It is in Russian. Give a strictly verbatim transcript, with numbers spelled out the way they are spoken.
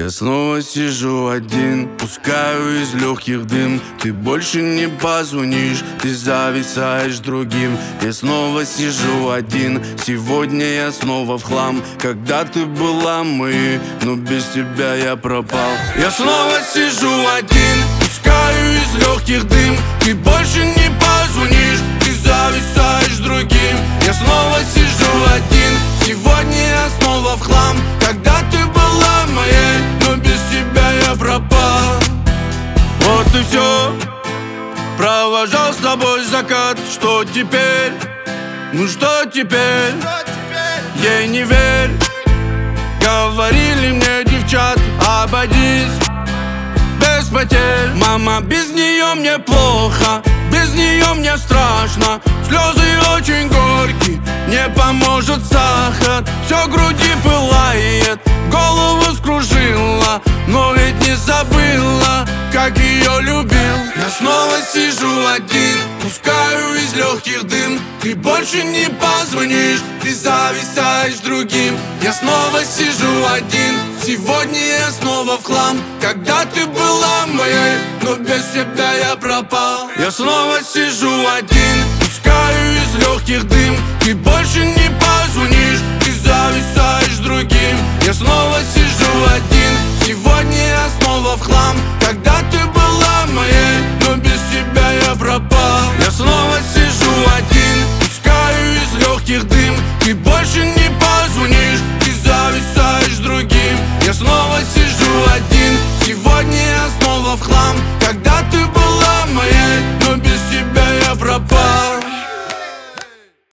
Я снова сижу один, пускаю из легких дым. Ты больше не позвонишь, ты зависаешь другим. Я снова сижу один, сегодня я снова в хлам. Когда ты была мы, но без тебя я пропал. Я снова сижу один, пускаю из легких дым. Ты больше не позвонишь, ты зависаешь другим. Я снова сижу один, сегодня я снова в хлам. Когда ты была моей, но без тебя я пропал. Вот и все, провожал с тобой закат. Что теперь? Ну что теперь? Ей не верь. Говорили мне девчат, обойдись без потерь. Мама, без нее мне плохо, без нее мне страшно. Слезы очень горькие, не поможет сахар. Все в груди пылает, голову скружила, но ведь не забыла, как ее любил. Я снова сижу один, пускаю из легких дым. Ты больше не позвонишь, ты зависаешь другим. Я снова сижу один, сегодня я снова в хлам. Когда ты была моей, но без тебя я пропал. Я снова сижу один, пускаю из легких дым. Ты больше не позвонишь, ты зависаешь другим. Я снова сижу один, сегодня я снова в хлам. Когда ты была моей, но без тебя я пропал. Я снова сижу один, пускаю из легких дым. Ты больше не позвонишь, ты зависаешь другим. Я снова сижу один, сегодня я снова в хлам. Когда ты была моей, но без тебя я пропал.